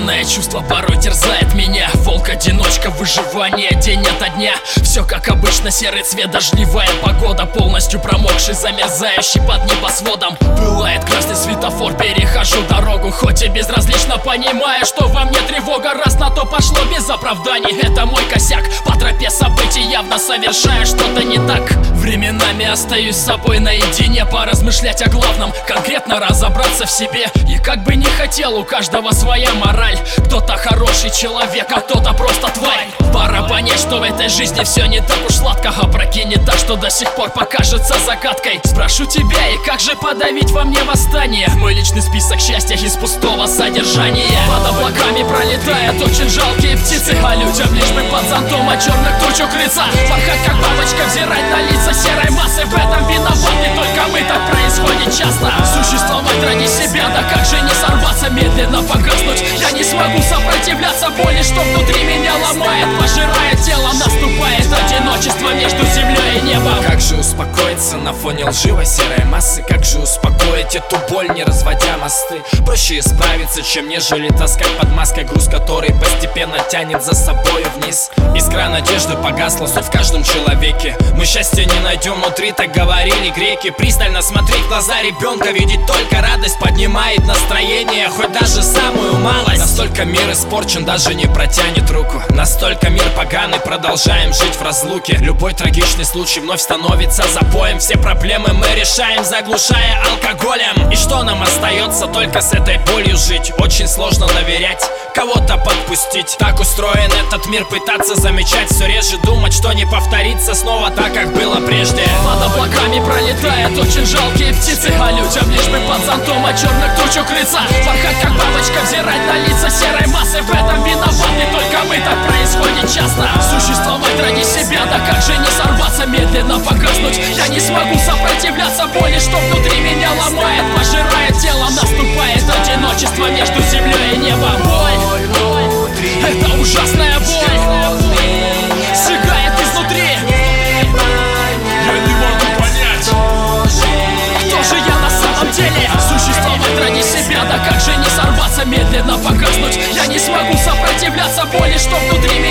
Странное чувство порой терзает меня. Волк-одиночка, выживание день ото дня. Все как обычно, серый цвет, дождливая погода. Полностью промокший, замерзающий под небосводом. Пылает красный светофор, перехожу дорогу. Хоть и безразлично, понимая, что во мне тревога. Раз на то пошло без оправданий, это мой косяк. По тропе событий явно совершая что-то не так. Временами остаюсь с собой наедине, поразмышлять о главном, конкретно разобраться в себе. И как бы не хотел, у каждого своя мораль. Кто-то хороший человек, а кто-то просто тварь. Пора понять, что в этой жизни все не так уж сладко. Опрокинет так, что до сих пор покажется загадкой. Спрошу тебя, и как же подавить во мне восстание? Мой личный список счастья из пустого содержания. Под облаками пролетают очень жалкие птицы, а людям лишь бы под зонтом от черных туч укрыться. Порхать как бабочка, взирать на лица серой массы. В этом виноваты только мы, так происходит часто. Существовать ради себя, да как же не сорваться, медленно погаснуть. Я не смогу сопротивляться боли, что внутри меня ломает, пожирает тело. Наступает одиночество между землей и небом. Как же успокоиться на фоне лживой серой массы? Как же успокоить эту боль, не разводя мосты? Проще исправиться, чем нежели таскать под маской груз, который постепенно тянет за собою вниз. Искра надежды погасла, суть в каждом человеке. Мы счастья не найдем внутри, так говорили греки. Пристально смотреть в глаза ребенка, видеть только радость поднимает настроение, хоть даже самую малость. Настолько мир испорчен, даже не протянет руку. Настолько мир поганый, продолжаем жить в разлуке. Любой трагичный случай вновь становится запоем. Все проблемы мы решаем, заглушая алкоголем. И что нам остается? Только с этой болью жить. Очень сложно доверять, кого-то подпустить. Так устроен этот мир, пытаться замечать все реже, думать, что не повторится снова так, как было прежде. Под облаками пролетают очень жалкие птицы, а людям лишь бы под зонтом от черных туч укрыться. Порхать как бабочка, взирать на лица серой массы. В этом виноваты только мы, так происходит часто. Существовать ради себя, да как же не сорваться, медленно погаснуть. Я не смогу сопротивляться боли, что внутри меня ломает, пожирает тело. Наступает одиночество между землей и небом. Боль, это ужасная боль, сжигает изнутри. Я не могу понять, кто же я на самом деле? Существовать ради себя, да как же не сорваться, медленно погаснуть. Я не смогу сопротивляться боли, что внутри